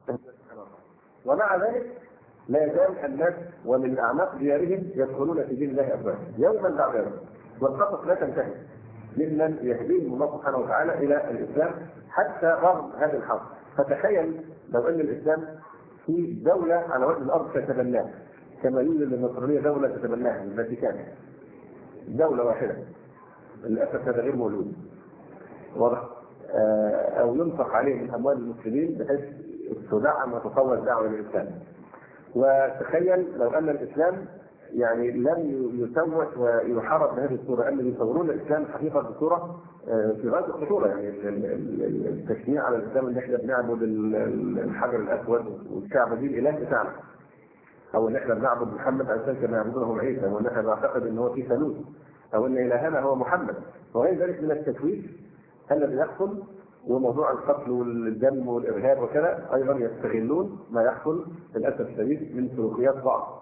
ومع ذلك لا يزال الناس ومن اعماق ديارهم يدخلون في دين الله افواجا يوما بعد يوم، والقصص لا تنتهي ممن يهديهم الله سبحانه وتعالى الى الاسلام حتى رغم هذا الحظ. فتخيل لو ان الاسلام في دوله على وجه الارض تتبناه، كما يوجد النصرانيه دوله تتبناها الفاتيكان، دوله واحده للاسف هذا غير موجود واضح، او ينفق عليه من اموال المسلمين بحيث تدعم وتطور الدعوه للاسلام. وتخيل لو ان الاسلام يعني لم يسوس ويحارب بهذه الصوره، ان يصورون الاسلام حقيقه بصوره في غايه الخطوره، يعني التشنيع على الاسلام ان احنا بنعبد الحجر الاسود والكعبه دي الاله بتاعنا، او ان احنا بنعبد محمد على اساس كما يعبدونه عيسى، وان احنا بنعتقد ان هو في ثالوث، او ان الهنا هو محمد، وغير ذلك من التشويش الذي يحصل. وموضوع القتل والدم والارهاب وكذا ايضا يستغلون ما يحصل للاسف الشديد من سلوكيات بعض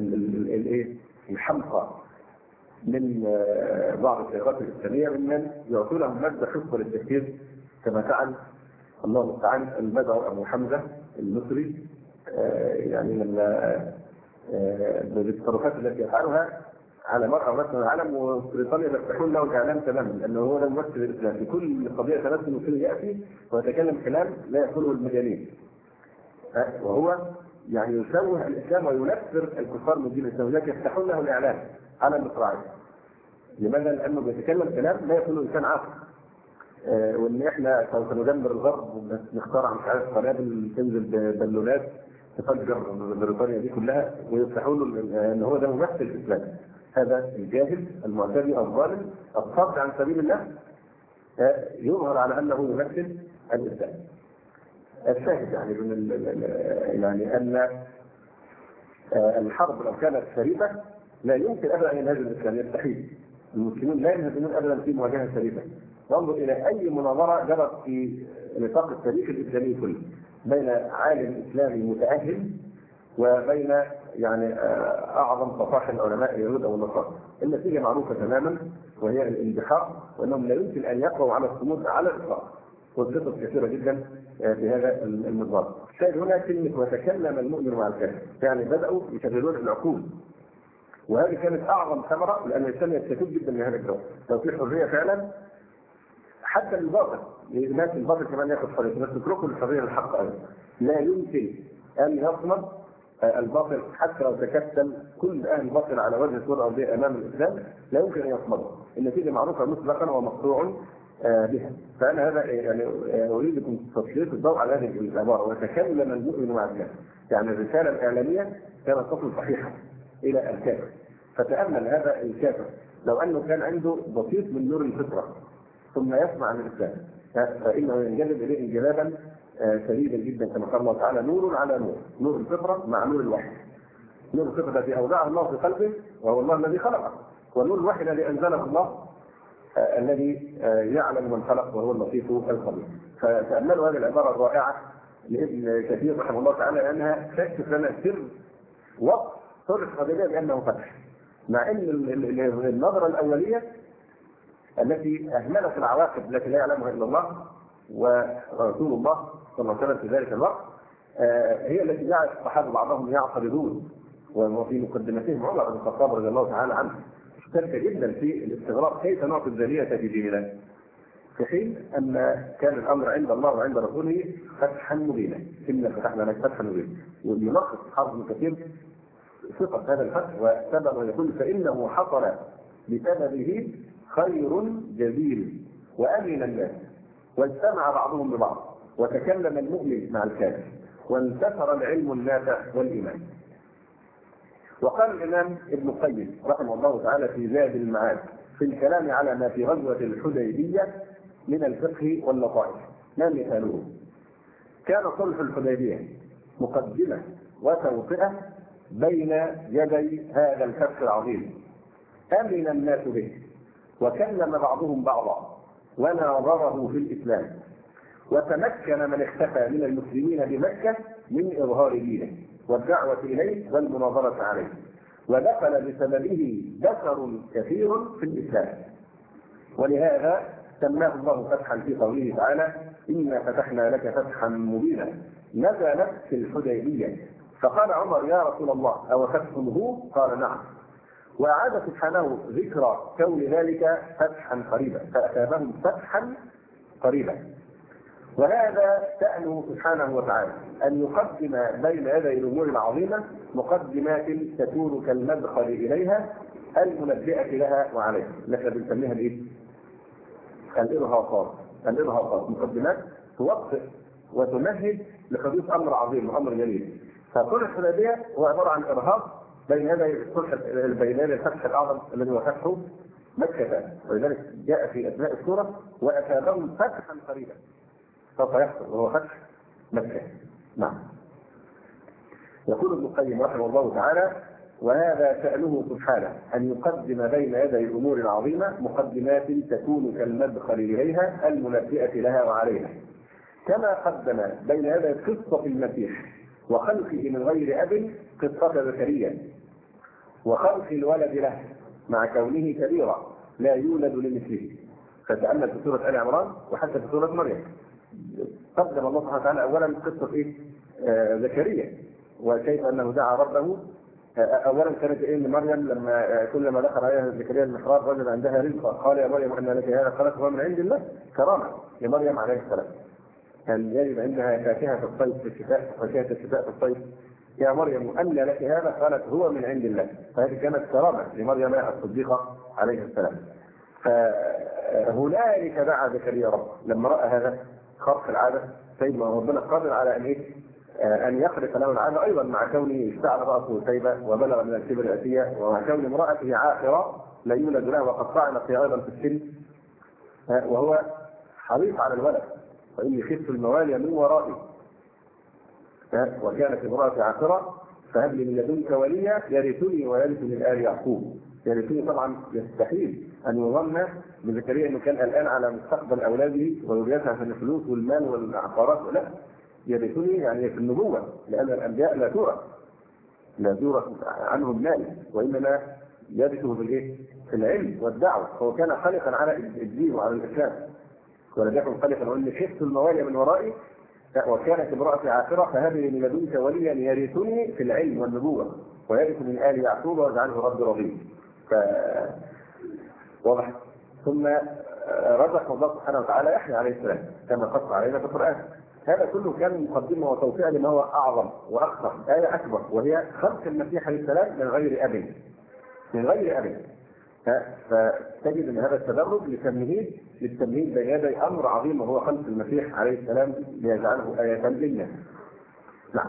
الحمقى من بعض التيارات الاسلاميه ممن يعطون لهم ماده خصبه للتفكير، كما فعل الله تعالى المدعو ابو حمزه المصري، يعني لما بالتصرفات التي يفعلها على مرأى رسم العالم، وبريطانيا يفتحون له الاعلام تماما لانه هو لا يمثل الاسلام في كل قضيه تمثل مسلم ياتي ويتكلم كلام لا يقوله المجانين، وهو يعني يشوه الاسلام وينفر الكفار من دين الاسلام، لكن يفتحون له الاعلام على المصراعيه. لماذا؟ لانه بيتكلم كلام لا يقوله انسان عاقل، وان احنا سوف ندمر الغرب ونخترع مش عارف قنابل تنزل بالونات تفجر بريطانيا دي كلها، ويفتحون له ان هو ده ممثل الاسلام. هذا الجاهل المعتدي الظالم الصد عن سبيل الله يظهر على انه يمثل الاسلام. الشاهد يعني من يعني ان الحرب لو كانت شريفه لا يمكن ابدا ان ينهزم الاسلام، يستحيل. المسلمون لا ينهزمون ابدا في مواجهه شريفه. وانظر الى اي مناظره جرت في نطاق التاريخ الاسلامي كله بين عالم اسلامي متاهل وبين يعني اعظم فصاحل علماء اليهود او النصارى، النتيجه معروفه تماما وهي الاندحار، وانهم لا يمكن ان يقووا على الصمود على الاطلاق. والقصص كثيره جدا في هذا النظام. شاهد هنا كلمه وتكلم المؤمن مع الكافر، يعني بداوا يشغلون العقول، وهذه كانت اعظم ثمره، لان الانسان يستفيد جدا من هذا الجو. لو في حريه فعلا حتى الباطل، الناس الباطل كمان ياخذ حريه، بس اتركوا الحريه للحق ايضا. لا يمكن ان يصمد الباطل حتى لو تكتل كل اهل الباطل على وجه الكره الارضيه امام الاسلام، لا يمكن ان يصمدوا. النتيجه معروفه مسبقا ومقطوع بها. فانا هذا يعني اريدكم تسليط الضوء على هذه العباره، وتكلم المؤمن مع الكافر، يعني الرساله الاعلاميه كانت تصل صحيحه الى الكافر. فتامل هذا الكافر لو انه كان عنده بسيط من نور الفطره ثم يسمع عن الاسلام، فانه ينجذب اليه انجذابا شديدا جدا، كما قال الله تعالى نور على نور، نور الفطره مع نور الوحي. نور الفطره الذي اودعه الله في قلبه وهو الله الذي خلقه، ونور الوحي الذي انزله الله الذي يعلم من خلق وهو اللطيف الخبير. فتاملوا هذه العباره الرائعه لابن كثير رحمه الله تعالى، لانها تكشف لنا سر وقت صلح الحديبيه بانه فتح، مع ان النظره الاوليه التي اهملت العواقب التي لا يعلمها الا الله ورسول الله صلى الله عليه وسلم في ذلك الوقت هي التي جعلت الصحابه بعضهم يعترضون، وفي مقدمتهم عمر بن الخطاب رضي الله تعالى عنه اشترك جدا في الاستغراب كيف نعطي الذريه في ديننا، في حين ان كان الامر عند الله وعند رسوله فتحا مبينا. انا فتحنا لك فتحا مبينا، ويلخص حافظ ابن كثير صفه هذا الفتح وسبب ويقول فانه حصل بسببه خير جزيل وامن الناس، واجتمع بعضهم ببعض، وتكلم المؤمن مع الكافر، وانتشر العلم النافع والايمان. وقال الامام ابن القيم رحمه الله تعالى في زاد المعاد في الكلام على ما في غزوه الحديبيه من الفقه واللطائف، ما مثاله؟ كان صلح الحديبيه مقدمه وتوطئه بين يدي هذا الفتح العظيم، امن الناس به، وكلم بعضهم بعضا، وناظره في الاسلام، وتمكن من اختفى من المسلمين بمكه من اظهار دينه والدعوه اليه والمناظره عليه، ودخل بسببه بشر كثير في الاسلام. ولهذا سماه الله فتحا في قوله تعالى انا فتحنا لك فتحا مبينا نزلت في الحديبية، فقال عمر يا رسول الله أو فتح هو؟ قال نعم. وأعاد سبحانه ذكر كون ذلك فتحا قريبا، فأثابهم فتحا قريبا. وهذا شأنه سبحانه وتعالى أن يقدم بين يدي الأمور العظيمة مقدمات تكون كالمدخل إليها المنبئة لها وعليها. نحن بنسميها الإيه؟ الإرهاصات، مقدمات توقف وتمهد لحدوث أمر عظيم وأمر جليل. فصلح الحديبية هو عبارة عن إرهاص بين يدي الفتح الأعظم الذي هو فتح مكة، ولذلك جاء في أثناء السورة وأثابهم فتحا قريبا سوف يحصل وهو فتح مكة. نعم. يقول ابن القيم رحمه الله تعالى: وهذا شأنه سبحانه أن يقدم بين يدي الأمور العظيمة مقدمات تكون كالمدخل إليها المنبئة لها وعليها، كما قدم بين يدي قصة المسيح وخلقه من غير أب قصة زكريا وخلق الولد له مع كونه كبيرا لا يولد لمثله. فتأمل في سورة آل عمران وحتى في سورة مريم قدم الله سبحانه وتعالى أولا قصة زكريا وكيف أنه دعا ربه. أولا كانت مريم لما كلما دخل عليها زكريا المحراب وجد عندها رزقا قال يا مريم أن لك هذا؟ قالت هو من عند الله، كرامة لمريم عليه السلام. كان يجب عندها فاكهة في الصيف في الشتاء، فاكهة الشتاء في الصيف. يا مريم أن لك هذا؟ قالت هو من عند الله. فهذه كانت كرامة لمريم الصديقة عليه السلام. فهنالك دعا زكريا ربه لما رأى هذا خرق العادة، سيدنا ربنا قادر على أن يخرق له العادة أيضا، مع كونه اشتعل رأسه سيبا وبلغ من الكبر أتيا، ومع كون امرأته عاقرة لا يولد لها وقد طعنت فيها أيضا في السن، وهو حريص على الولد. فإني خفت الموالي من ورائي وكانت امرأتي عاقرة فهب لي من لدنك وليا يرثني ويرث من آل يعقوب. يرثني طبعا يستحيل أن يظن بزكريا أنه كان الآن على مستقبل أولاده وذريتها في الفلوس والمال والعقارات، لا، يرثني يعني في النبوة، لأن الأنبياء لا تورث عنهم مال، وإنما يرثه في العلم والدعوة. هو كان خالقا على الدين وعلى الإسلام، ولم يكن خالقا وإني خفت الموالي من ورائي وكانت امرأتي عاقرة فهب لي من لدنك وليا يرثني في العلم والنبوة ويرث من آل يعقوب واجعله ربي رضيا. واضح. ثم رزق الله سبحانه وتعالى يحيى عليه السلام كما قص علينا في القرآن. هذا كله كان مقدمة وتوسعة لما هو أعظم وأخطر، آية أكبر، وهي خلق المسيح عليه السلام من غير أب. فتجد أن هذا التدرج للتمهيد بين يدي أمر عظيم وهو خلق المسيح عليه السلام ليجعله آية للناس. نعم.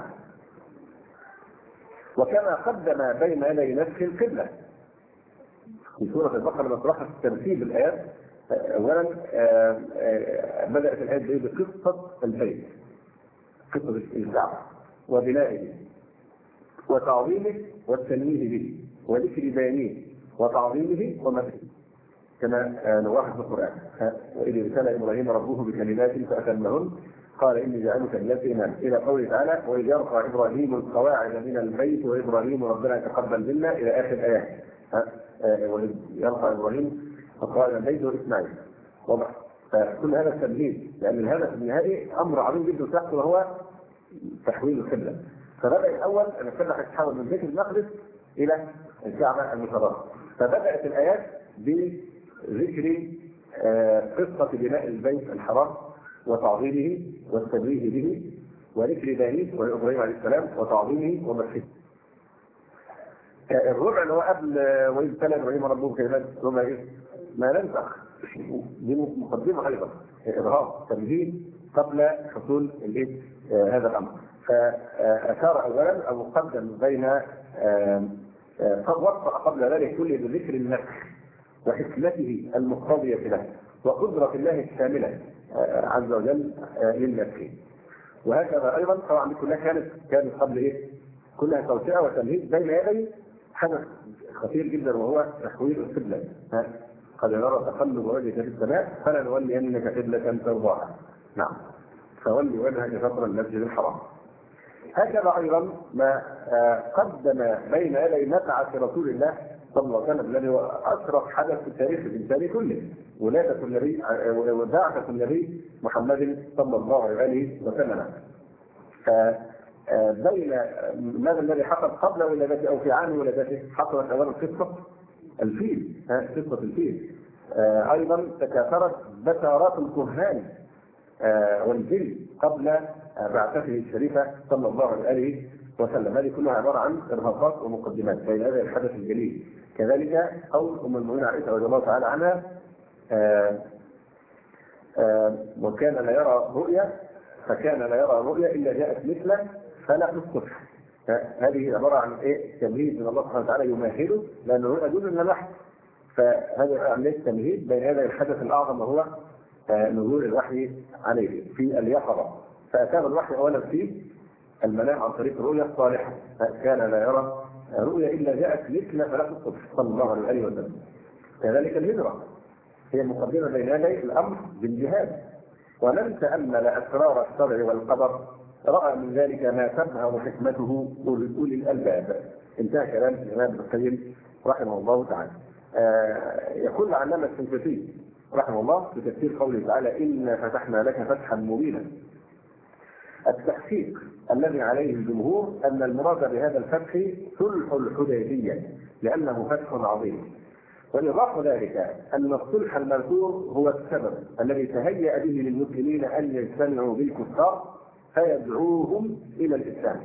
وكما قدم بين يدي نسخ القبلة في سورة البقرة لما طرحت ترتيب الآيات. أولا بدأت الآية بقصة البيت، قصة الكعبة وبنائه وتعظيمه والتنويه به وذكر بيانه وتعظيمه ومثله كما نلاحظ في القرآن. وإذ ابتلى إبراهيم ربه بكلمات فأتمهن قال إني جعلك للناس إماما إلى قوله تعالى وإذ يرفع إبراهيم القواعد من البيت وإبراهيم ربنا تقبل منا إلى آخر الآيات. وإذ يرفع إبراهيم القواعد من البيت وإسماعيل. واضح. فكل هذا التمهيد لأن الهدف النهائي أمر عظيم جدا تحته وهو تحويل القبلة. فبدأ الأول أن القبلة تتحول من بيت المقدس إلى الكعبة المشرفة. فبدأت الآيات بذكر قصة بناء البيت الحرام وتعظيمه والتبريه به وذكر بنيه وإبراهيم عليه السلام وتعظيمه ومسحه. الربع اللي هو قبل وإذ ابتلى إبراهيم ربه بكلمات ثم ما ننسخ، دي مقدمة أيضا إرهاق تمهيد قبل حصول هذا الأمر. فأشار أولا أو قدم بين وصف قبل ذلك كل بذكر النسخ وحكمته المقتضية له وقدرة الله الشاملة عز وجل للنسخ. وهكذا أيضا طبعا دي كلها كانت قبل كلها توسعة وتمهيد بين يدي حدث خطير جدا وهو تحويل القبلة. قد نرى تقلب وجهك في السماء فلنولينك قبلة ترضاها. نعم. فولي وجهك شطر المسجد الحرام. هكذا ايضا ما قدم بين يدي مبعث رسول الله صلى الله عليه وسلم الذي هو اشرف حدث في التاريخ الانساني كله، ولادة النبي وبعثة النبي محمد صلى الله عليه وسلم. فبين ماذا الذي حصل قبل ولادته او في عام ولادته؟ حصلت اولا قصه الفيل، قصه الفيل. ايضا تكاثرت بشارات الكهان والجن قبل بعثته الشريفه صلى الله عليه وسلم. هذه كلها عباره عن ارهاصات ومقدمات بين هذا الحدث الجليل. كذلك قول ام المؤمنين عائشه رضي الله تعالى عنها وكان لا يرى رؤيا فكان لا يرى رؤيا الا جاءت مثله فلا الصبح. هذه عباره عن تمهيد من الله سبحانه وتعالى يمهده، لان الرؤيا دون اللمح. فهذا عمليه تمهيد بين هذا الحدث الاعظم وهو نزول الوحي عليه في اليقظه. فاتاه الوحي اولا في المنام عن طريق الرؤيا الصالحه، كان لا يرى رؤيا الا جاءت مثل فلق الصبح صلى الله عليه وسلم. كذلك الهجره هي مقدمه بين يدي الامر بالجهاد. ومن تامل اسرار الشرع والقدر راى من ذلك ما تبهر حكمته اولي الالباب. انتهى كلام الامام ابن القيم رحمه الله تعالى. يقول العلامه السنفسي رحمه الله في تفسير قوله تعالى إنا فتحنا لك فتحا مبينا. التحقيق الذي عليه الجمهور أن المراد بهذا الفتح صلح الحديبية لأنه فتح عظيم. وإيضاح ذلك أن الصلح المذكور هو السبب الذي تهيأ به للمسلمين أن يجتمعوا بالكفار فيدعوهم إلى الإسلام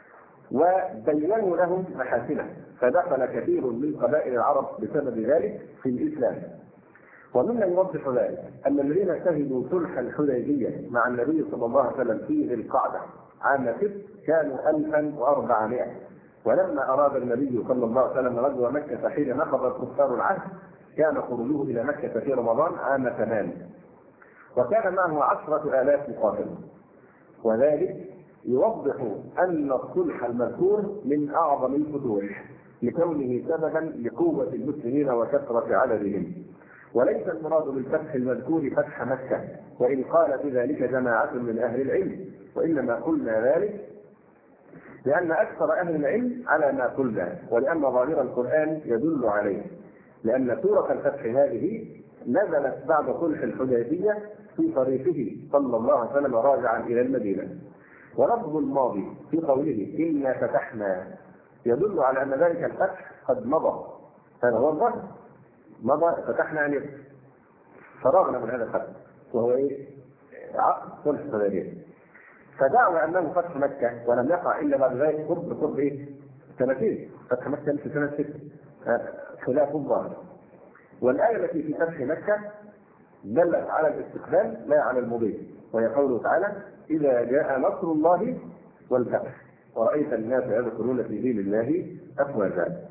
وبينوا لهم محاسنه، فدخل كثير من قبائل العرب بسبب ذلك في الإسلام. ومما يوضح ذلك أن الذين شهدوا صلح الحديبية مع النبي صلى الله عليه وسلم في ذي القعدة عام 6 كانوا 1400. ولما أراد النبي صلى الله عليه وسلم غزو مكة حين نقض الكفار العهد كان خروجه إلى مكة في رمضان عام 8 وكان معه 10,000 مقاتل. وذلك يوضح أن الصلح المذكور من أعظم الفتوح لكونه سببا لقوة المسلمين وكثرة عددهم. وليس المراد بالفتح المذكور فتح مكة وإن قال بذلك جماعة من أهل العلم، وإنما قلنا ذلك لأن أكثر أهل العلم على ما قلنا ولأن ظاهر القرآن يدل عليه، لأن سورة الفتح هذه نزلت بعد صلح الحديبية في طريقه صلى الله عليه وسلم راجعا إلى المدينة. ولفظ الماضي في قوله إنا فتحنا يدل على أن ذلك الفتح قد مضى. هذا هو الظاهر، مضى فتحنا يعني فرغنا من هذا الفتح وهو عقد صلح الحديبية. فدعوا أنه فتح مكة ولم يقع إلا بعد ذلك قرب سنتين. فتح مكة في سنة 6 خلاف الظاهر. والآية التي في فتح مكة دلت على الاستقبال لا على المضي، وهي قوله تعالى إذا جاء نصر الله والفتح ورأيت الناس يدخلون في دين الله أفواجا.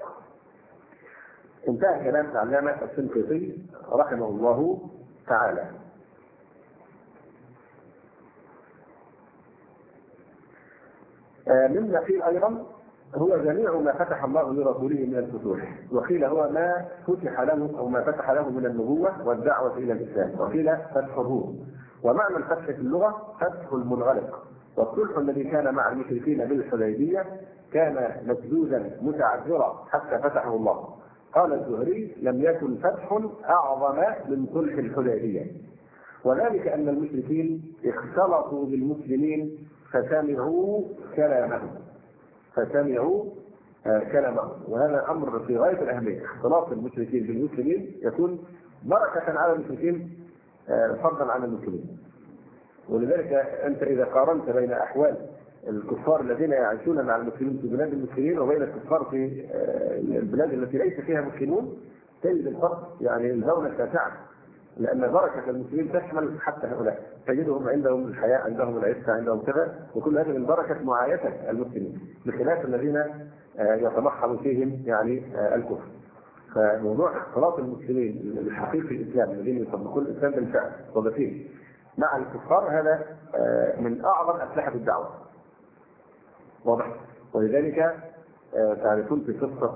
انتهى كلام العلامة السنقيطي رحمه الله تعالى. مما قيل أيضا هو جميع ما فتح الله لرسوله من الفتوح، وقيل هو ما فتح له أو ما فتح له من النبوة والدعوة إلى الإسلام، وقيل فتحه. ومعنى الفتح في اللغة فتح المنغلق. والصلح الذي كان مع المشركين بالحديبية كان مسدودا متعذرا حتى فتحه الله. قال الزهري لم يكن فتح أعظم من صلح الحديبية، وذلك أن المشركين اختلطوا بالمسلمين فسمعوا كلامه. وهذا أمر في غاية الأهمية. اختلاط المشركين بالمسلمين يكون بركة على المشركين فضلا عن المسلمين. ولذلك أنت إذا قارنت بين أحوال الكفار الذين يعيشون مع المسلمين في بلاد المسلمين وبين الكفار في البلاد التي ليس فيها مسلمون تجد الفرق يعني الزونة شاسعة، لأن بركة المسلمين تشمل حتى هؤلاء. تجدهم عندهم الحياة، عندهم العفة، عندهم كذا، وكل هذا من بركة معايشة المسلمين بخلاف الذين يتمحض فيهم يعني الكفر. فموضوع اختلاط المسلمين الحقيقي الإسلام الذين يطبقون الإسلام بالفعل وبفيه مع الكفار هذا من أعظم أسلحة الدعوة. واضح؟ ولذلك تعرفون في قصة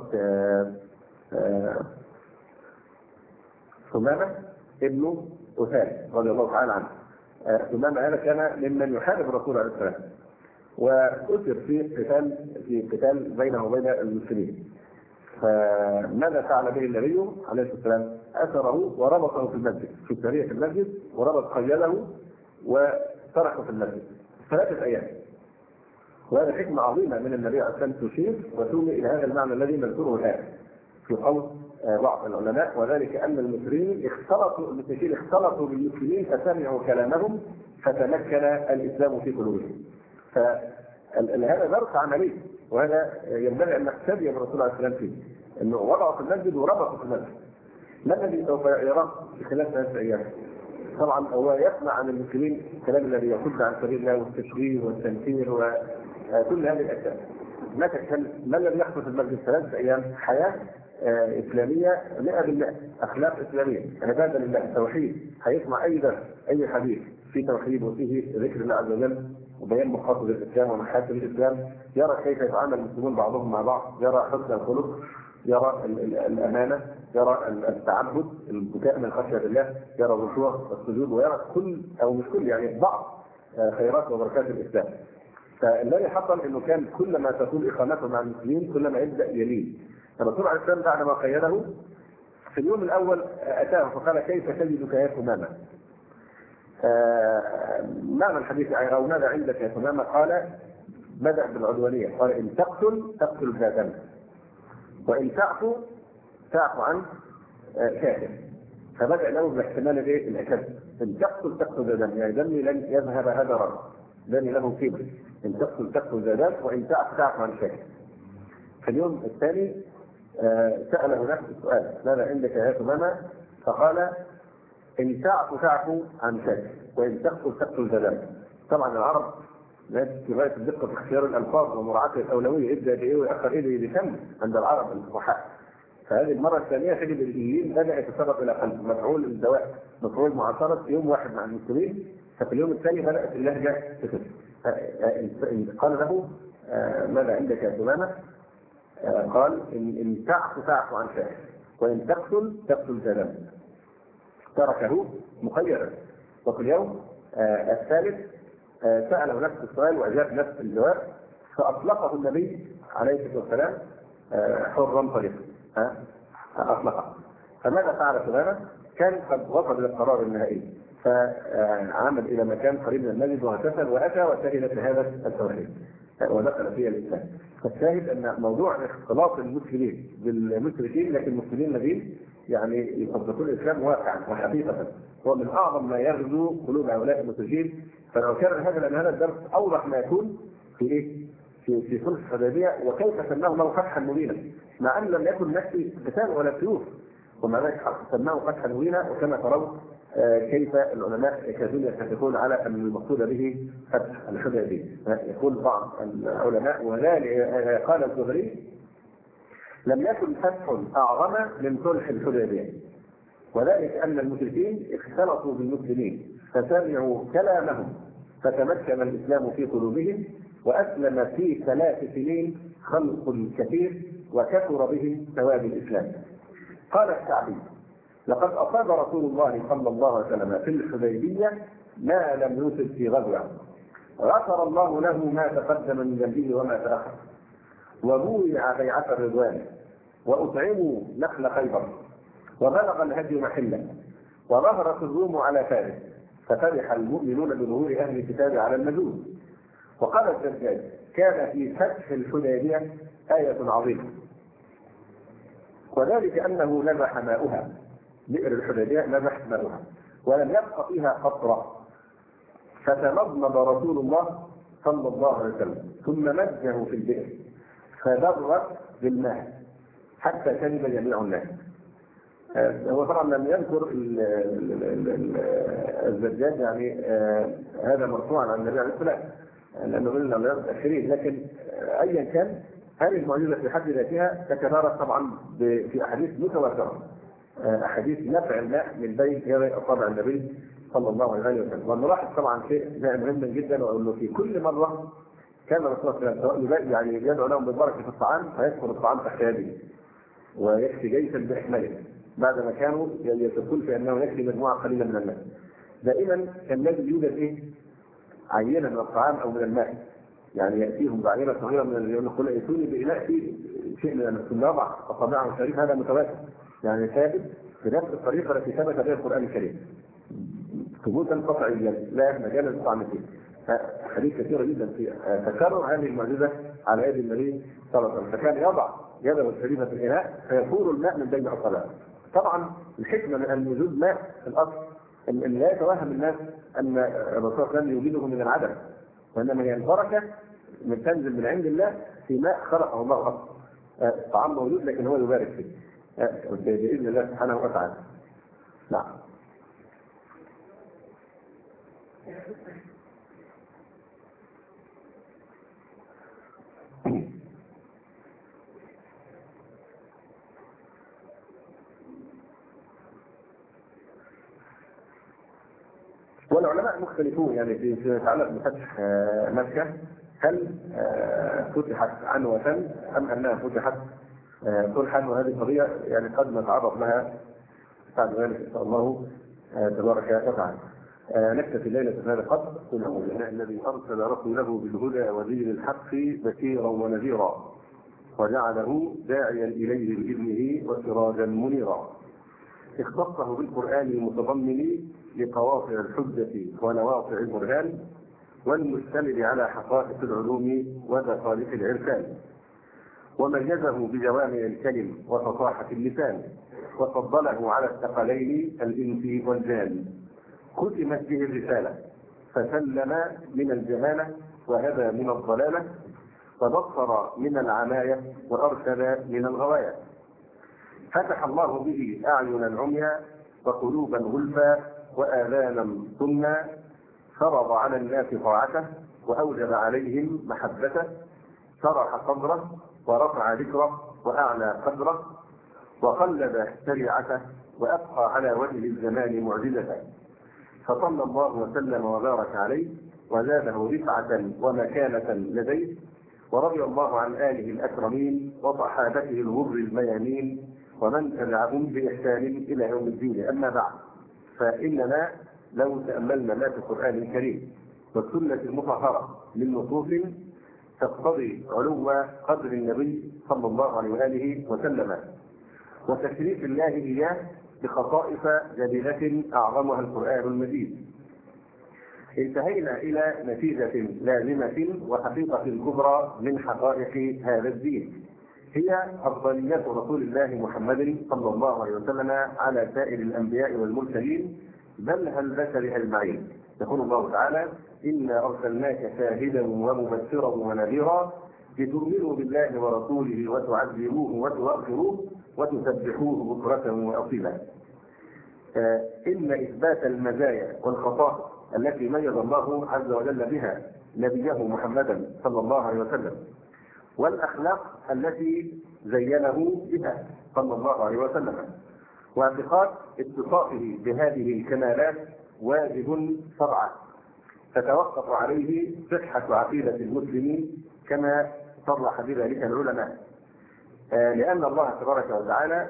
ثمامة ابن أثال رضي الله تعالى عنه. ثمامة هذا كان ممن يحارب الرسول عليه السلام، وأسر في قتال بينه وبين المسلمين. فماذا فعل به النبي عليه الصلاة والسلام؟ أسره وربطه في المسجد، في سرية المسجد، وربط قيده وتركه في المسجد 3 أيام. وهذا حكمة عظيمة من النبي عليه الصلاة والسلام تشير وتومي إلى هذا المعنى الذي نذكره الآن في قول بعض العلماء، وذلك أن المصريين المشركين اختلطوا بالمسلمين فسمعوا كلامهم فتمكن الإسلام في قلوبهم. فهذا درس عملي، وهذا ينبغي أن نقتدي بالرسول عليه السلام فيه، أنه وضعوا في المسجد وربطوا في المسجد. ما الذي سوف يراه في خلال 3 أيام؟ طبعا هو يسمع عن المسلمين الكلام الذي يصد عن سبيل الله والتشويه والتنفير وكل هذه الاشياء. ما الذي يحدث في المسجد 3 أيام؟ حياه اسلاميه 100%، اخلاق اسلاميه، عباده لله، توحيد. هيسمع اي درس، اي حديث في توحيد وفيه ذكر الله عز وجل وبيان مقاصد الاسلام ومحاسن الاسلام، يرى كيف يتعامل المسلمون بعضهم مع بعض، يرى حسن الخلق، يرى الامانه، يرى التعبد، البكاء من خشيه الله، يرى الركوع والسجود، ويرى كل او مش كل يعني بعض خيرات وبركات الاسلام. فالذي حصل انه كان كلما تطول اقامته مع المسلمين كلما يبدا يلين. الرسول عليه السلام بعد ما قيده في اليوم الاول اتاه فقال: كيف تجدك يا ثمامه؟ معنى الحديث او ماذا عندك يا ثمامه؟ قال: بدأ بالعدوانيه، قال: ان تقتل ذا دم، وان تعفو عن كافر. فبدأ له باحتمال الأكد، ان تقتل ذا دم، يعني دمي لن يذهب هدرا، دمي له كبر، ان تقتل ذا دم، وان تعفو عن كافر. في اليوم الثاني سأله نفس السؤال: ماذا عندك يا ثمامة؟ فقال: ان تعفو عن كافر، وان تقتل ذا دم. طبعا العرب في غاية الدقة في اختيار الألفاظ ومراعاة الأولوية، يبدأ بإيه ويأخر إيه بكم عند العرب الفصحاء. فهذه المرة الثانية تجد الإنجيل بدأ يتسرب إلى قلب مفعول الدواء، مفعول معاصرة يوم واحد مع المسلمين. ففي اليوم الثاني بدأت اللهجة تكتب. قال له: ماذا عندك يا ثمامة؟ قال: إن تعفو عن كافر، وإن تقتل ذا دم. تركه مخيرا. وفي اليوم الثالث سأله نفس السؤال وأجاب نفس الجواب، فأطلقه النبي عليه الصلاة والسلام حرا طريقا. أطلقه. فماذا فعل ثمامة؟ كان قد وصل إلى القرار النهائي، فعمل إلى مكان قريب من المسجد واغتسل وأتى وشهد بهذا التوحيد ودخل فيه الإسلام. فالشاهد أن موضوع اختلاط المسلمين بالمشركين، لكن المسلمين الذين يعني يطبقون الإسلام واقعا وحقيقة، هو من أعظم ما يغزو قلوب هؤلاء المشركين. فلو كان هذا، لأن هذا الدرس أوضح ما يكون في إيه؟ في صلح الحديبية، وكيف سماه له فتحا مبينا، مع أن لم يكن نفسي قتال ولا سيوف، ومع ذلك سماه فتحا مبينا. وكما ترون كيف العلماء يكادون يتفقون على أن المقصود به فتح الحديبية. يقول بعض العلماء: وذلك قال الزهري: لم يكن فتح أعظم من صلح الحديبية، وذلك أن المشركين اختلطوا بالمسلمين فسمعوا كلامهم فتمكن الإسلام في قلوبهم، وأسلم في 3 سنين خلق كثير، وكثر بهم ثواب الإسلام. قال الشعبي: لقد أصاب رسول الله صلى الله عليه وسلم في الحديبية ما لم يوصف في غزوة، غفر الله له ما تقدم من ذنبه وما تأخر، وبويع بيعة الرضوان، وأطعموا نخل خيبر، وبلغ الهدي محله، وظهرت الروم على فارس، ففرح المؤمنون بظهور أهل الكتاب على المجوس. وقال الزجاج: كان في فتح الحديبية آية عظيمة، وذلك أنه نبح ماؤها، بئر الحديبية نبح ماؤها ولم يبق فيها قطرة، فتمضمض رسول الله صلى الله عليه وسلم ثم مجه في البئر فدرت بالماء حتى شرب جميع الناس. هو طبعا لم يذكر الزجاج يعني هذا مرفوعا عن النبي عليه الصلاه والسلام، لانه من الرياض الشريف، لكن ايا كان هذه المعجزه في حد ذاتها تكررت طبعا في احاديث متواتره، احاديث نفع الماء من بين يدي اصابع النبي صلى الله عليه وسلم. ونلاحظ طبعا شيء مهم جدا، وانه في كل مره كان الرسول صلى الله عليه وسلم يعني يدعو لهم بالبركه في الطعام، فيذكر الطعام تحت يده ويكفي جيشا باحمله، بعدما كانوا يقول في انه يكفي مجموعه قليله من الناس. دائما كان لازم يوجد ايه؟ عينه من الطعام او من الماء، يعني ياتيهم بعينه صغيره من اليوم، يقول: ائتوني باناء فيه شيء من النضع اصابعه الشريف. هذا متواتر يعني ثابت بنفس الطريقه التي ثبت بها القران الكريم ثبوتا قطعيا لا مجال للطعن فيه. حديث كثيرة جدا في تكرر هذه المعجزة على يد النبي صلى الله عليه وسلم، فكان يضع يده الشريفة في الإناء فيفور الماء من بين أصابعه. طبعا الحكمة من أن وجود ماء في الأصل أن لا يتوهم الناس أن الرسول كان يوجده من العدم، وإنما هي البركة من تنزل من عند الله في ماء خلقه الله أصلا. طعام موجود لكن هو يبارك فيه بإذن الله سبحانه وتعالى. نعم. والعلماء مختلفون يعني في يتعلق بفتح مكة، هل فتحت عنوة أم أنها فتحت صلحا؟ وهذه قضية يعني قد نتعرض لها بعد ذلك إن شاء الله تبارك وتعالى. نكتفي الليلة بهذا القدر. الذي أرسل رسوله بالهدى ودين الحق بشيرا ونذيرا وجعله داعيا إليه بإذنه وسراجا منيرا. اختصه بالقرآن المتضمن لقواطع الحجة ونواطع البرهان والمشتمل على حقائق العلوم ودقائق العرفان، وميزه بجوامع الكلم وفصاحة اللسان، وفضله على الثقلين الإنس والجان. ختمت به الرسالة فسلم من الجهالة وهدى من الضلالة، وبصر من العماية وأرشد من الغواية. فتح الله به أعينا عميا وقلوبا غلفا وآذانا صما، فرض على الناس طاعته وأوجب عليهم محبته، شرح صدره ورفع ذكره وأعلى قدره، وقلد شريعته وأبقى على وجه الزمان معجزته. فصلى الله وسلم وبارك عليه وزاده رفعة ومكانة لديه، ورضي الله عن آله الأكرمين وصحابته الغر الميامين ومن تبعهم بإحسان إلى يوم الدين. أما بعد، فإننا لو تأملنا ما في القرآن الكريم والسنة المطهرة من نصوص تقتضي علو قدر النبي صلى الله عليه وآله وسلم وتشريف الله إياه بخصائص جليلة أعظمها القرآن المجيد، انتهينا إلى نتيجة لازمة وحقيقة كبرى من حقائق هذا الدين، هي أفضلية رسول الله محمد صلى الله عليه وسلم على سائر الأنبياء والمرسلين بل البشر أجمعين. يقول الله تعالى: إنا أرسلناك شاهدا ومبشرا ونذيرا لتؤمنوا بالله ورسوله وتعزروه وتوقروه وتسبحوه بكرة وأصيلا. إن إثبات المزايا والخصائص التي ميز الله عز وجل بها نبيه محمدا صلى الله عليه وسلم والأخلاق التي زينه بها صلى الله عليه وسلم واعتقاد اتصافه بهذه الكمالات واجب شرعا، تتوقف عليه صحة عقيدة المسلمين كما صرح بذلك العلماء، لأن الله تبارك وتعالى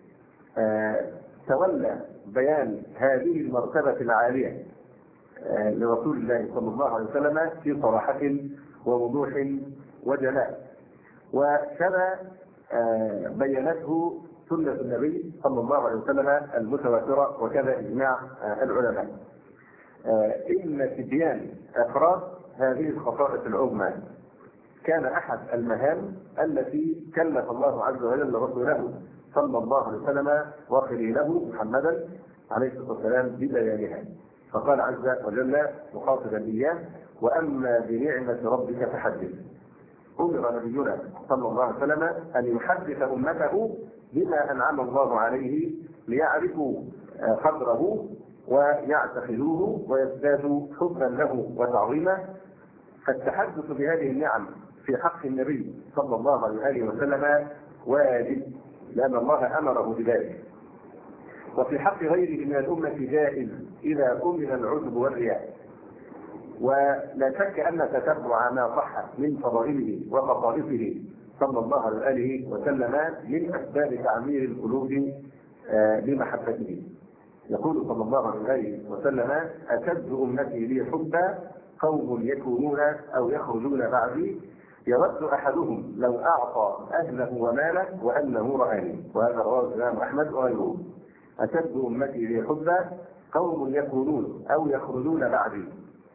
تولى بيان هذه المرتبة العالية لرسول الله صلى الله عليه وسلم في صراحة ووضوح وجلاء، وكما بينته سنة النبي صلى الله عليه وسلم المتواترة وكذا إجماع العلماء. إن تبيان أفراد هذه الخصائص العظمى كان أحد المهام التي كلف الله عز وجل رسوله صلى الله عليه وسلم وخليله محمدا عليه الصلاة والسلام ببيانها، فقال عز وجل مخاطبا إياه: وأما بنعمة ربك فحدث. أمر نبينا صلى الله عليه وسلم أن يحدث أمته بما أنعم الله عليه ليعرفوا قدره ويعتقدوه ويزدادوا حبا له وتعظيما. فالتحدث بهذه النعم في حق النبي صلى الله عليه وسلم واجب، لأن الله أمره بذلك، وفي حق غيره من الأمة جائز إذا أمن العجب والرياء. ولا شك أن تتبع ما صح من فضائله وخصائصه صلى الله عليه وسلم من أسباب تعمير القلوب بمحبته. يقول صلى الله عليه وسلم: أشد أمتي لي حبا قوم يكونون أو يخرجون بعدي يود أحدهم لو أعطى أهله وماله وأنه رآني. وهذا رواه الإمام أحمد وغيره. أشد أمتي لي حبا قوم يكونون أو يخرجون بعدي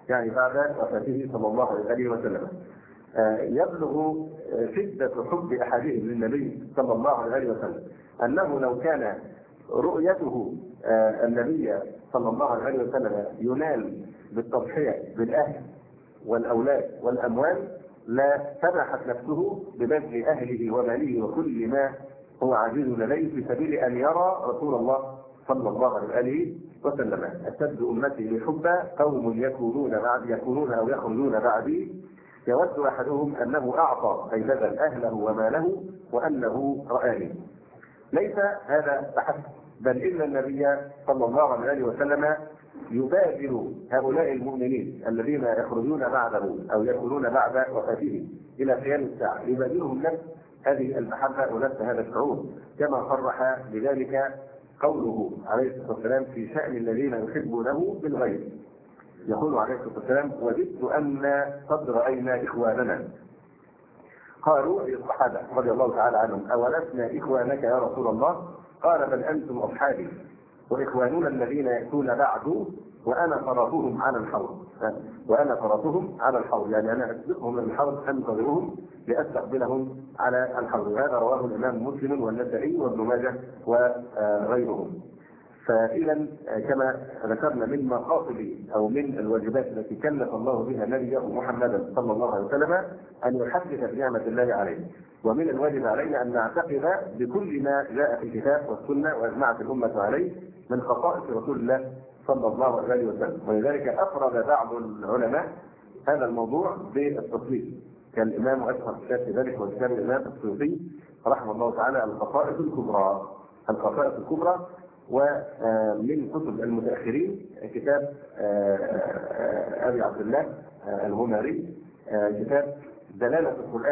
يعني بعد وفاته صلى الله عليه وسلم. يبلغ شدة حب أحدهم للنبي صلى الله عليه وسلم أنه لو كان رؤيته النبي صلى الله عليه وسلم ينال بالتضحية بالأهل والأولاد والأموال لا سمحت نفسه ببذل أهله وماله وكل ما هو عزيز لديه في سبيل أن يرى رسول الله صلى الله عليه وسلم. أشد أمتي حبا قوم يكونون أو يخرجون بعدي يود أحدهم أنه أعطى أي بذل أهله وماله وأنه رآني. ليس هذا فحسب، بل إن النبي صلى الله عليه وسلم يبادر هؤلاء المؤمنين الذين يخرجون بعده أو يكونون بعد وفاته إلى قيام الساعة، يبادرهم نفس هذه المحبة ونفس هذا الشعور، كما صرح بذلك قوله عليه الصلاة والسلام في شأن الذين يحبونه بالغيب. يقول عليه الصلاة والسلام: وجدت أن قد رأينا إخواننا. قالوا الصحابة رضي الله تعالى عنهم: أولسنا إخوانك يا رسول الله؟ قال: بل أنتم أصحابي وإخواننا الذين يأتون بعد وأنا فرطهم على الحوض. يعني أنا أسبقهم للحوض أنتظرهم لأستقبلهم على الحوض. هذا رواه الإمام مسلم والنسائي وابن ماجه وغيرهم. فإذا كما ذكرنا من مقاصد أو من الواجبات التي كلف الله بها نبيه محمدا صلى الله عليه وسلم أن يحدث بنعمة الله عليه، ومن الواجب علينا أن نعتقد بكل ما جاء في الكتاب والسنة وأجمعت الأمة عليه من خصائص رسول الله صلى الله عليه وسلم. ولذلك أفرد بعض العلماء هذا الموضوع بالتصنيف، كالإمام أشهر كتاب في ذلك وكتاب الإمام السيوطي رحمه الله تعالى الخصائص الكبرى. ومن كتب المتأخرين كتاب أبي عبد الله الغماري كتاب دلالة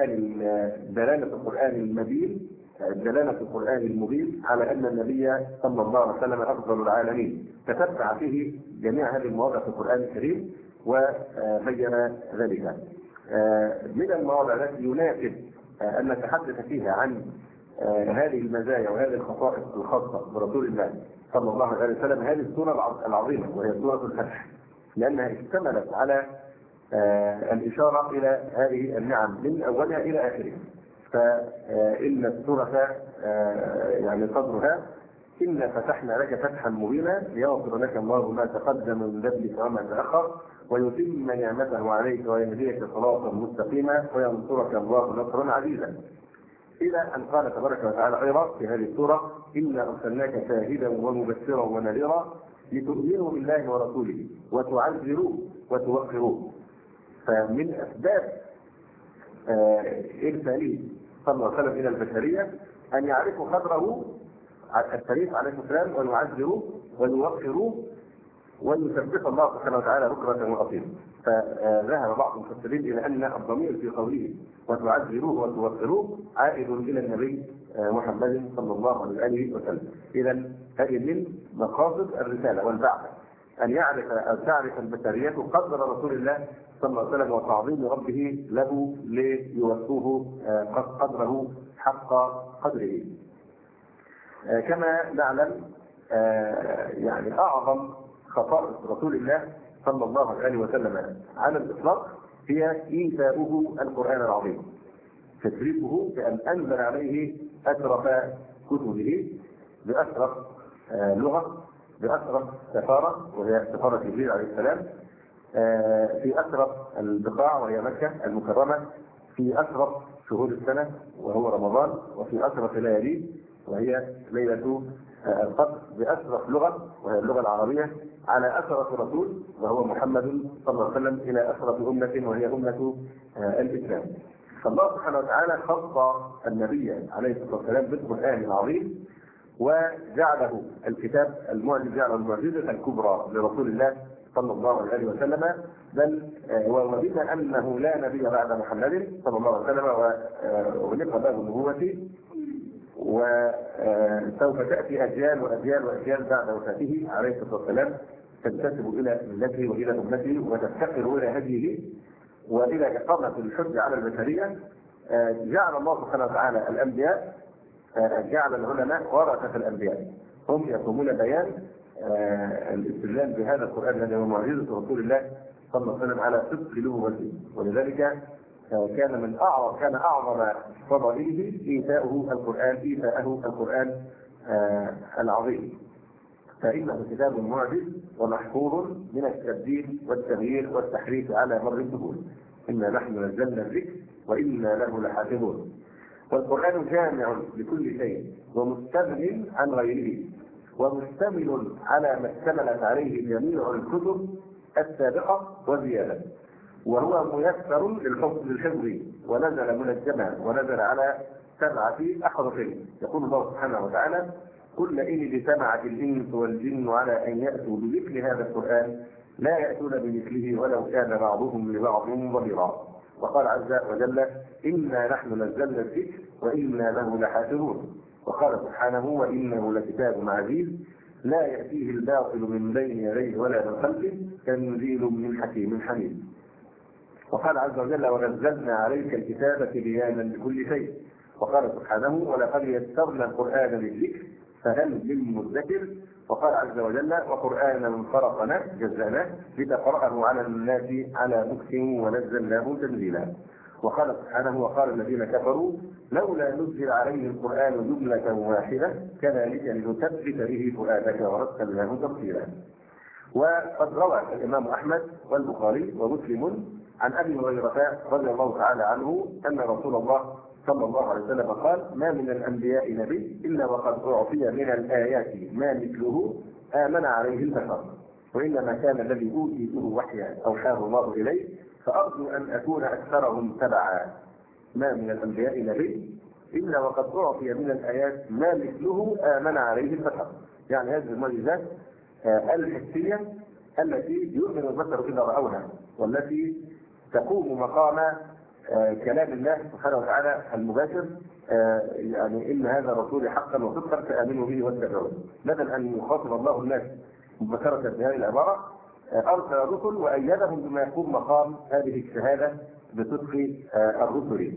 القرآن المبين على أن النبي صلى الله عليه وسلم أفضل العالمين، تتبع فيه جميع هذه المواضع في القرآن الكريم وبين ذلك. من المواضع التي يناسب أن نتحدث فيها عن هذه المزايا وهذه الخصائص الخاصة برسول الله صلى الله عليه وسلم هذه السورة العظيمة وهي سورة الفتح، لأنها اشتملت على الإشارة إلى هذه النعم من أولها إلى آخرها. فإن السورة يعني صدرها: إنا فتحنا لك فتحا مبينا ليغفر لك الله ما تقدم من ذنبك وما تأخر ويتم نعمته عليك ويهديك صراطا مستقيما وينصرك الله نصرا عزيزا، إلى أن قال تبارك وتعالى أيضا في هذه السورة: إنا أرسلناك شاهدا ومبشرا ونذيرا لتؤمنوا بالله ورسوله وتعزروه وتوقروه. فمن أسباب إرساله صلى الله عليه وسلم إلى البشرية أن يعرفوا قدره الشريف عليه السلام ويعزروه ويوقروه ويسبح الله سبحانه وتعالى بكرة وأصيلا. فذهب بعض المفسرين إلى أن الضمير في قوله وتعزروه وتوقروه عائد إلى النبي محمد صلى الله عليه وسلم. إذا هذه من مقاصد الرسالة والبعث أن تعرف البشرية قدر رسول الله صلى الله عليه وسلم وتعظيم ربه له ليوفوه قدره حق قدره. كما نعلم يعني أعظم خصائص رسول الله صلى الله عليه وسلم على الإطلاق هي إيتاؤه القرآن العظيم، تشريفه بأن أنزل عليه أشرف كتبه بأشرف لغة، بأشرف سفارة وهي سفارة جبريل عليه السلام، في أشرف البقاع وهي مكة المكرمة، في أشرف شهور السنة وهو رمضان، وفي أشرف لياليه وهي ليلة القدر، بأشرف لغة وهي اللغة العربية، على أشرف رسول وهو محمد صلى الله عليه وسلم إلى أشرف أمة وهي أمة الإسلام. فالله سبحانه وتعالى خص النبي عليه الصلاة والسلام بالقرآن العظيم وجعله الكتاب المعجز، جعله المعجزة الكبرى لرسول الله صلى الله عليه وسلم. بل وبما أنه لا نبي بعد محمد صلى الله عليه وسلم ولقى باب النبوة، وسوف تأتي أجيال وأجيال وأجيال بعد وفاته عليه الصلاة والسلام تنتسب إلى ملته وإلى أمته وتفتقر إلى هديه وإلى إقامة الحجة على البشرية. جعل الله سبحانه وتعالى الأنبياء، جعل العلماء ورثة الأنبياء، هم يقومون بيان الاستدلال بهذا القرآن الذي هو معجزة رسول الله صلى الله عليه وسلم على صدق نبوته، ولذلك كان أعظم فضائله إيتاءه القرآن العظيم، فإنه كتاب معجز ومحفوظ من التبديل والتغيير والتحريف على مر الدهور. إنا نحن نزلنا الذكر وإنا له لحافظون. والقرآن جامع لكل شيء ومستغن عن غيره، ومشتمل على ما اشتملت عليه جميع الكتب السابقة وزيادة، وهو ميسر للحفظ، ونزل منجما، ونزل على 7 أحرف. يقول الله سبحانه وتعالى: قل إن اجتمعت الإنس والجن على أن يأتوا بمثل هذا القرآن لا يأتون بمثله ولو كان بعضهم لبعض ظهيرا. وقال عز وجل: إنا نحن نزلنا الذكر وإنا له لحافظون. وقال سبحانه: وإنه لكتاب عزيز لا يأتيه الباطل من بين يديه ولا من خلفه تنزيل من حكيم حميد. وقال عز وجل: ونزلنا عليك الكتاب تبيانا لكل شيء. وقال سبحانه: ولقد يسرنا القرآن للذكر فهل من مدكر. وقال عز وجل: وقرآنا فرقناه جزأناه لتقرأه على الناس على مكث ونزلناه تنزيلا. وقال سبحانه: وقال الذين كفروا لولا نزل عليه القرآن جملة واحدة كذلك لنثبت به فؤادك ورتلناه ترتيلا. وقد روى الإمام أحمد والبخاري ومسلم عن أبي هريرة رضي الله تعالى عنه أن رسول الله صلى الله عليه وسلم قال: ما من الأنبياء نبي إلا وقد أعطي من الآيات ما مثله آمن عليه البشر، وإنما كان الذي أوتيته وحيا أوحاه الله إليه، فأرجو أن أكون أكثرهم تبعا. ما من الأنبياء نبي إلا وقد أعطي من الآيات ما مثله آمن عليه البشر، يعني هذه المعجزات الحسية التي يؤمن البشر إذا رأوها، والتي تقوم مقام كلام الله سبحانه وتعالى المباشر. يعني إن هذا رسول حقا وصدقا فآمنوا به واتبعوه، بدل أن يخاطب الله الناس مباشرة بهذه العبارة أرسل الرسل وأيدهم بما يقوم مقام هذه الشهادة بصدق الرسل.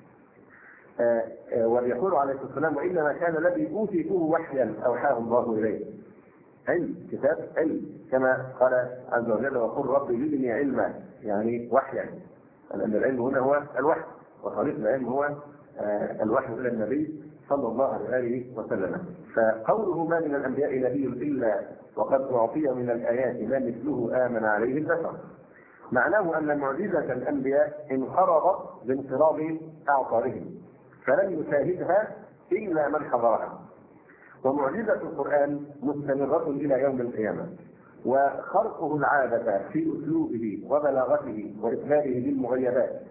ويقول عليه الصلاة والسلام: وإنما كان الذي أوتيته وحيا أوحاه الله إليه. علم، كتاب علم، كما قال عز وجل: وقل رب زدني علما، يعني وحيا، لأن العلم هنا هو الوحي، وطريق العلم هو الوحي إلى النبي صلى الله عليه وسلم. فقوله: ما من الأنبياء نبي إلا وقد أعطي من الآيات ما مثله آمن عليه البشر، معناه أن معجزة الأنبياء انقرضت بانقراض أعصارهم، فلم يشاهدها إلا من حضرها. ومعجزة القرآن مستمرة إلى يوم القيامة، وخرقه العادة في أسلوبه وبلاغته وإخباره بالمغيبات،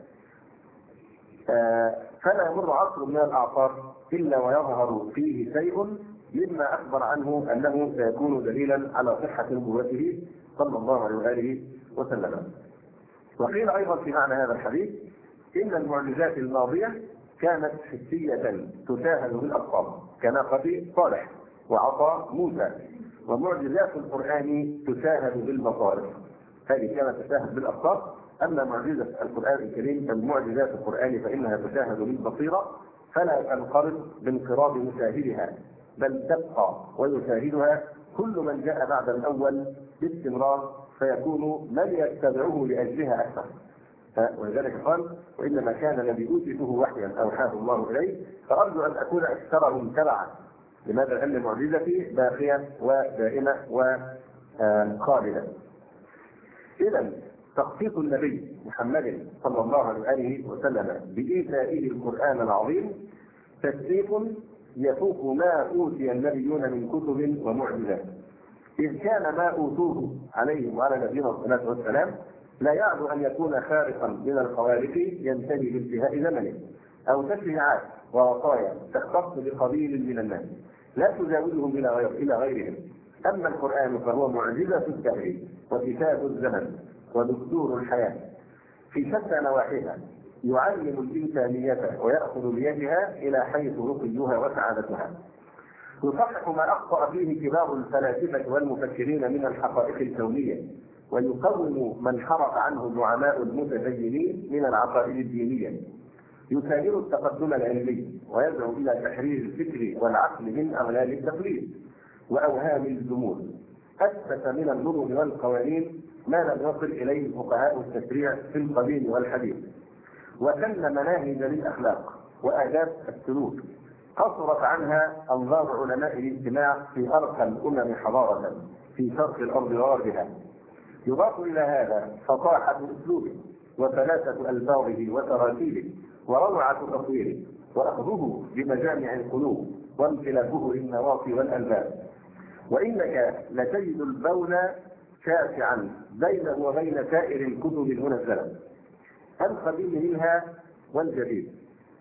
فلا يمر عصر من الأعصار إلا ويظهر فيه شيء مما أخبر عنه أنه سيكون دليلا على صحة نبوته صلى الله عليه وآله وسلم. وقيل أيضا في معنى هذا الحديث: إن المعجزات الماضية كانت حسية تشاهد بالأبصار كناقة صالح وعصا موسى، ومعجزات القرآن تشاهد بالبصائر، هذه كانت تشاهد بالأبصار. أما معجزة القرآن الكريم المعجزات القرآن فإنها تشاهد بالبصيرة، فلا تنقرض بانقراض مشاهدها، بل تبقى ويشاهدها كل من جاء بعد الأول باستمرار، فيكون من يتبعه لأجلها أكثر. ولذلك قال: وإنما كان الذي أوتيته وحيا أوحاه الله إليه، فأرجو أن أكون أكثرهم تبعا. لماذا؟ لأن معجزتي باقية ودائمة وخالدة. إذا تخصيص النبي محمد صلى الله عليه وسلم بإيتائه القرآن العظيم تشريف يفوق ما أوتي النبيون من كتب ومعجزات، إذ كان ما أوتوه عليه وعلى نبينا الصلاة والسلام لا يعد أن يكون خارقا من الخوارق ينتهي بانتهاء زمنه، أو تشريعات ووصايا تختص بقليل من الناس لا تجاوزهم إلى غيرهم. أما القرآن فهو معجزة الدهر وكتاب الزمن ودستور الحياة في شتى نواحيها، يعلم الإنسانية ويأخذ بيدها إلى حيث رقيها وسعادتها، يصحح ما أخطأ فيه كبار الفلاسفة والمفكرين من الحقائق الكونية، ويقوم من حرف عنه الزعماء المتدينين من العقائد الدينية، يساير التقدم العلمي ويدعو إلى تحرير الفكر والعقل من أغلال التقليد وأوهام الجمود، أثبت من النظم والقوانين ما لم يصل إليه فقهاء التشريع في القديم والحديث، وسن مناهج للأخلاق وآداب السلوك قصرت عنها أنظار علماء الاجتماع في أرقى الأمم حضارة في شرق الأرض وغربها. يضاف إلى هذا فصاحة أسلوبه وثلاثة ألفاظه وتراتيبه وروعة تصويره وأخذه بمجامع القلوب وامتلاكه للنواصي والألباب. وإنك لتجد البون شاسعا بينه وبين سائر الكتب المنزلة، القديم منها والجديد.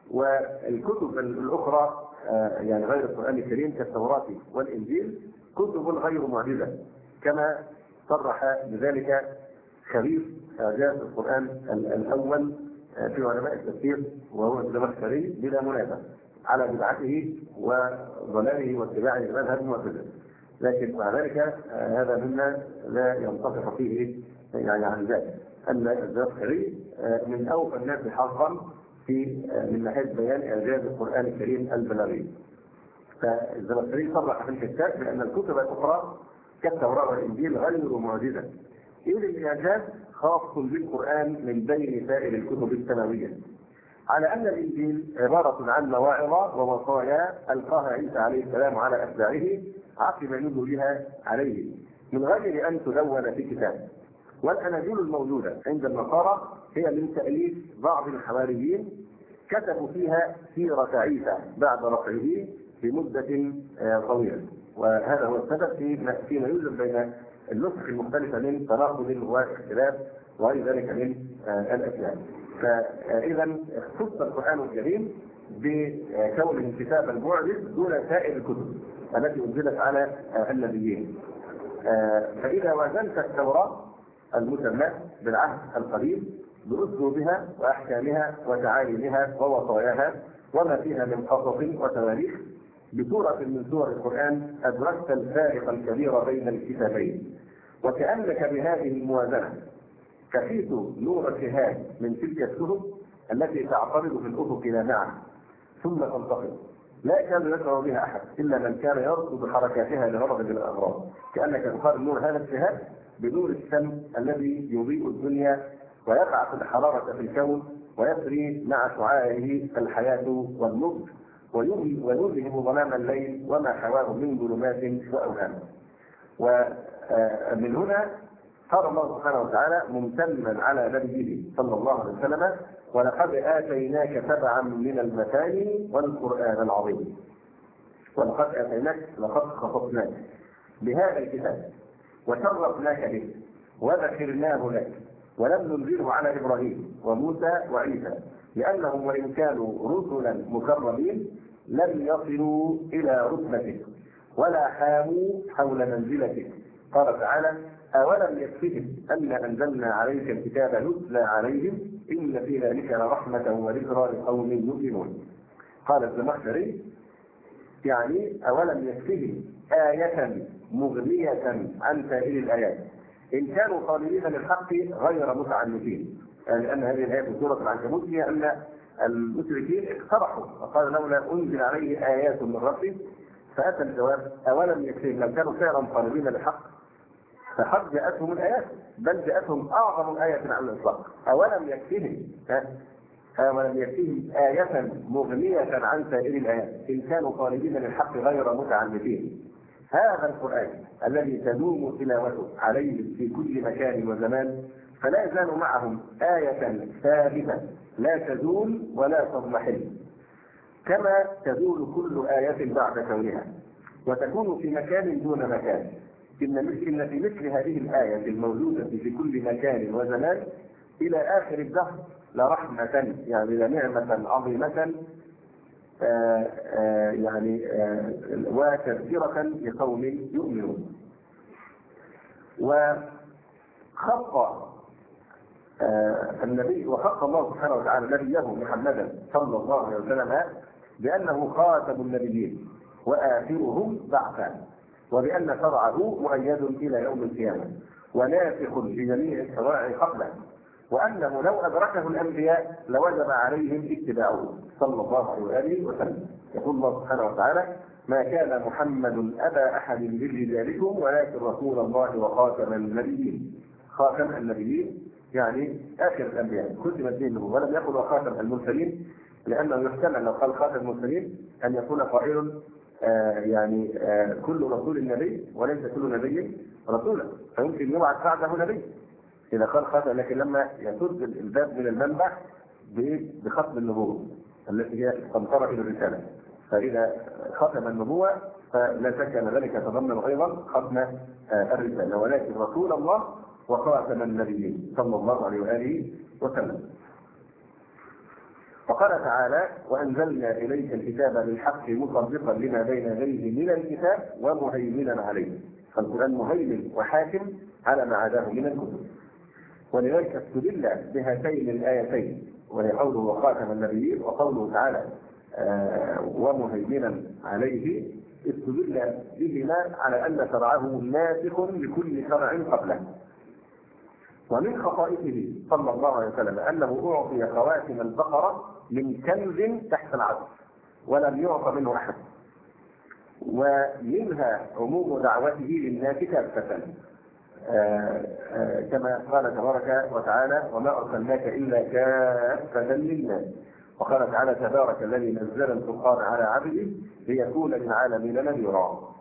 والكتب الأخرى يعني غير القرآن الكريم كالتوراة والإنجيل كتب غير معجزة، كما صرح بذلك خبير إعجاز القرآن الأول في علماء التفسير وهو الزمخشري بلا منازع على بدعته وضلاله واتباعه لمذهب المعتزلة، لكن مع ذلك هذا مما لا ينتصف فيه يعني عن ذلك أن الزمخشري من أوفى الناس حظا في من ناحية بيان إعجاز القرآن الكريم البلاغي. فالزمخشري صرح في الكتاب بأن الكتب الأخرى كالتوراة والإنجيل غير معجزة، إذ الإعجاز خاص بالقرآن من بين سائر الكتب السماوية، على أن الإنجيل عبارة عن مواعظ ووصايا ألقاها عيسى عليه السلام على أتباعه عقب نزولها عليه من غير أن تدون في كتاب. والأناجيل الموجودة عند النصارى هي من تأليف بعض الحواريين كتبوا فيها سيرة عيسى بعد رفعه بمدة طويلة، وهذا هو السبب فيما يوجد بين النسخ المختلفة من تناقض واختلاف وغير ذلك من الأشياء. فإذا اختص القرآن الكريم بكونه كتابا معجز دون سائر الكتب التي أنزلت على النبيين. فإذا وزنت التوراة المسمى بالعهد القديم بأسلوبها وأحكامها وتعاليمها ووصاياها وما فيها من قصص وتواريخ بسورة من سور القرآن أدركت الفارق الكبير بين الكتابين، وكأنك بهذه الموازنة كفيت نور الشهاد من تلك الكتب التي تعترض في الأفق لامعة ثم تنتقل لا كان يشعر بها أحد إلا من كان يرصد حركاتها لغرض من الأغراض، كأنك تقارن نور هذا الشهاد بنور الشمس الذي يضيء الدنيا ويبعث الحرارة في الكون ويسري مع شعاعه الحياة والنضج ويذهب ظلام الليل وما حواه من ظلمات وأوهام. ومن هنا قال الله سبحانه وتعالى ممتنا على نبيه صلى الله عليه وسلم ولقد آتيناك سبعا من المثاني والقرآن العظيم. ولقد آتيناك لقد خصصناك بهذا الكتاب وشرفناك به وذكرناه لك ولم ننزله على إبراهيم وموسى وعيسى لأنهم وإن كانوا رسلا مكرمين لم يصلوا إلى رتبتك ولا حاموا حول منزلتك. قال تعالى أولم يكفهم أن أنزلنا عليك الكتاب يتلى عليهم إن في ذلك لرحمة وذكرى لقوم يؤمنون. قال الزمخشري يعني أولم يكفهم آية مغنية عن سائر الآيات إن كانوا طالبين للحق غير متعنتين، لأن هذه الآية في سورة العنكبوت هي أن المشركين اقترحوا وقال لولا أنزل عليه آيات من ربه، فأتى الجواب أولم يكفهم لو كانوا فعلا طالبين للحق فقد جاءتهم الآيات بل جاءتهم أعظم آية على الإطلاق. أولم يكفهم آية مغنية عن سائر الآيات إن كانوا طالبين للحق غير متعنتين. هذا القرآن الذي تدوم تلاوته عليه في كل مكان وزمان فلا يزال معهم آية ثابتة لا تزول ولا تضمحل، كما تزول كل آية بعد كونها وتكون في مكان دون مكان. إن في مثل هذه الآية الموجودة في كل مكان وزمان إلى آخر الدهر لرحمة يعني لنعمة عظيمة وتذكرة لقوم يؤمنون. وخط النبي وخط الله سبحانه وتعالى نبيه محمدا صلى الله عليه وسلم بأنه خاتم النبيين وآخرهم بعثا، وبأن شرعه مؤيد إلى يوم القيامة وناسخ لجميع الشرائع قبله، وأنه لو أدركه الأنبياء لوجب عليهم اتباعه صلى الله عليه وسلم. يقول الله سبحانه وتعالى ما كان محمد أبا أحد من رجالكم ولكن رسول الله وخاتم النبيين. خاتم النبيين يعني آخر الأنبياء، ختمت به النبوة، ولم يقل وخاتم المرسلين، لأنه يحتمل لو قال خاتم المرسلين أن يكون قائل كل رسول نبي وليس كل نبي رسولا، فيمكن يبعث بعده نبي إذا قال خاتم، لكن لما يسد الباب من المنبع بختم النبوة التي هي قنطرة الرسالة، فإذا ختم النبوة فلا شك أن ذلك يتضمن أيضا ختم الرسالة، ولكن رسول الله وخاتم النبيين صلى الله عليه وآله وسلم. وقال تعالى: وأنزلنا إليك الكتاب بالحق مصدقا لما بين يديه من الكتاب ومهيمنا عليه، فالقرآن مهيمن وحاكم على ما عداه من الكتب. ولذلك استدل بهاتين الآيتين، وهي قوله وخاتم النبيين وقوله تعالى ومهيمنا عليه، استدل بهما على أن شرعه ناسخ لكل شرع قبله. ومن خصائصه صلى الله عليه وسلم أنه أعطي خواتم البقرة من كنز تحت العرش ولم يعط منه أحد، ومنها عموم دعوته للناس كافة، كما قال تبارك وتعالى: وما أرسلناك إلا كافة للناس. وقال تعالى: تبارك الذي نزل الفرقان على عبده ليكون للعالمين نذيرا.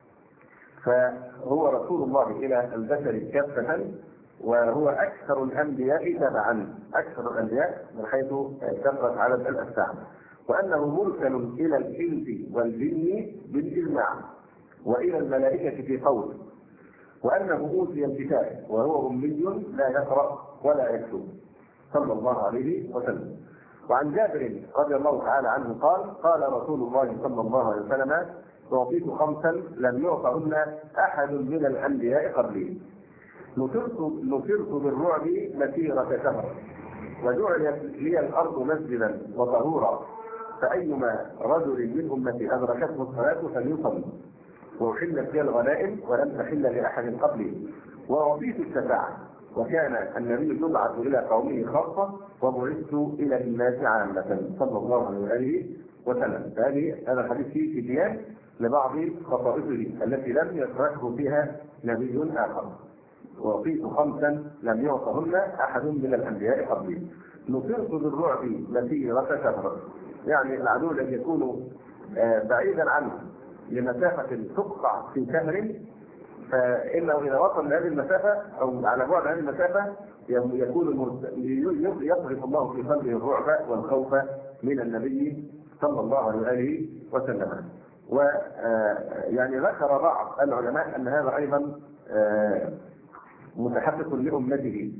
فهو رسول الله إلى البشر كافة، وهو أكثر الأنبياء تبعا، أكثر الأنبياء من حيث كثرة عدد الأتباع، وأنه مرسل إلى الإنس والجن بالإجماع، وإلى الملائكة في قول، وأنه أوتي الكتاب وهو أمي لا يقرأ ولا يكتب صلى الله عليه وسلم. وعن جابر رضي الله تعالى عنه قال رسول الله صلى الله عليه وسلم: أعطيت خمسا لم يعطهن أحد من الأنبياء قبلي، نصرت بالرعب مسيرة شهر، وجعلت لي الأرض مسجدا وطهورا، فأيما رجل من أمتي أدركته الصلاة فليصلي، وأحلت لي الغنائم ولم تحل لأحد قبلي، وأعطيت الشفاعة، وكان النبي يبعث إلى قومه خاصة وبعثت إلى الناس عامة صلى الله عليه وسلم. هذا الحديث فيه تبيان لبعض خصائصه التي لم يشركه فيها نبي آخر. وأعطيت خمسا لم يعطهن أحد من الأنبياء قبلي، نصرت بالرعب مسيرة شهر، يعني العدو الذي يكون بعيدا عنه لمسافة تقطع في شهر، فإنه إذا وصل لهذه المسافة أو على بعد هذه المسافة يصرف الله في قلبه الرعب والخوف من النبي صلى الله عليه وسلم. ويعني ذكر بعض العلماء أن هذا أيضا متحقق لأمته،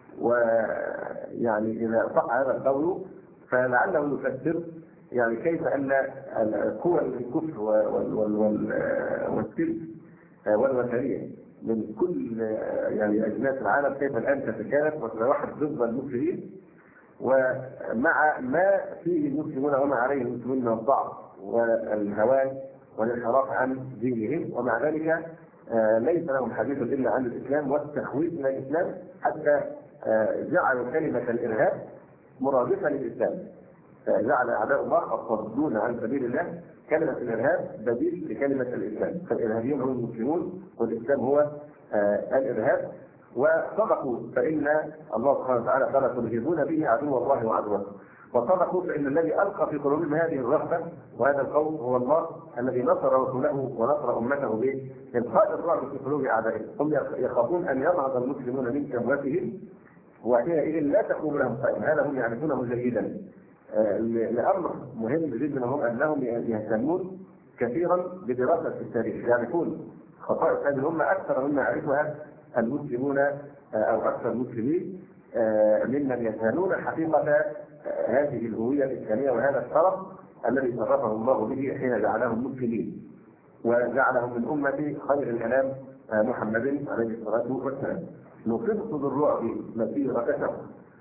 ويعني إذا صح هذا القول فلعله يفسر يعني كيف أن قوى الكفر والسلم والوثنية من كل يعني أجناس العالم كيف الآن تتكالب وتتوحد ضد المسلمين، ومع ما فيه المسلمون وما عليه المسلمون من الضعف والهوان والانحراف عن دينهم، ومع ذلك ليس لهم حديث إلا عن الإسلام والتخويف من الإسلام، حتى جعلوا كلمة الإرهاب مرادفة للإسلام، جعل أعداء الله الصادون عن سبيل الله كلمة الإرهاب بديل لكلمة الإسلام، فالإرهابيون هم المسلمون والإسلام هو الإرهاب. وصدقوا فإن الله سبحانه وتعالى قال: ترهبون به عدو الله وعدوه. وصدقوا فإن الذي ألقى في قلوبهم هذه الرغبة وهذا القول هو الله الذي نصر رسوله ونصر أمته بإلقاء الرعب في قلوب أعدائهم. هم يخافون أن ينهض المسلمون من كبوتهم، وحينئذ لا تقوم لهم قائمة. هذا هم يعرفونه جيدا. لأمر مهم جدا هم أنهم يهتمون كثيرا بدراسة التاريخ، يعرفون خصائص هذه الأمة أكثر مما يعرفها المسلمون أو أكثر المسلمين ممن يجهلون حقيقة هذه الهوية الإسلامية وهذا الشرف الذي شرفه الله به حين جعلهم مسلمين وجعلهم من أمة خير الأنام محمد عليه الصلاة والسلام. نصرت بالرعب مسيرة شهر.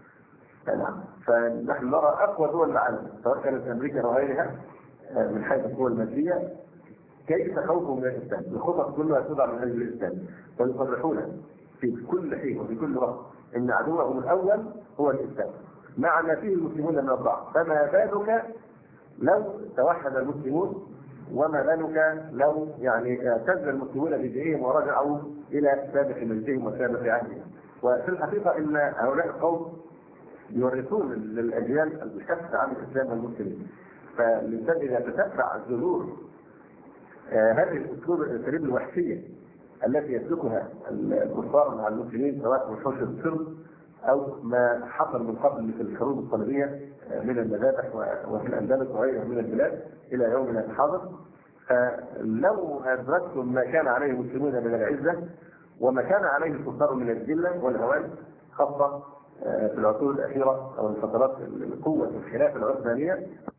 فنحن نرى أقوى دول العالم سواء كانت أمريكا أو غيرها من حيث القوى المادية كيف خوفهم من الإسلام، الخطط كلها تضع من أجل الإسلام، ويصرحون في كل حين وفي كل وقت أن عدوهم الأول هو الإسلام، مع ما فيه المسلمون من الضعف. فما بالك لو توحد المسلمون وما بالك لو يعني اعتز المسلمون بدينهم ورجعوا الى سابق مجدهم وسابق عهدهم. وفي الحقيقه ان هؤلاء القوم يورثون للاجيال الكف عن الاسلام والمسلمين. فالانسان اذا تتبع ذرور هذه الاسلوب الاساليب الوحشيه التي يسلكها الكفار مع المسلمين سواء في حوش السر او ما حصل من قبل في الحروب الصليبيه من المذابح وفي الاندلس وغيرها من البلاد الى يومنا الحاضر، فلو ادركتم ما كان عليه المسلمون من العزه وما كان عليه الكفار من الذله والهوان، خاصه في العصور الاخيره او الفترات القوه الخلافه العثمانيه،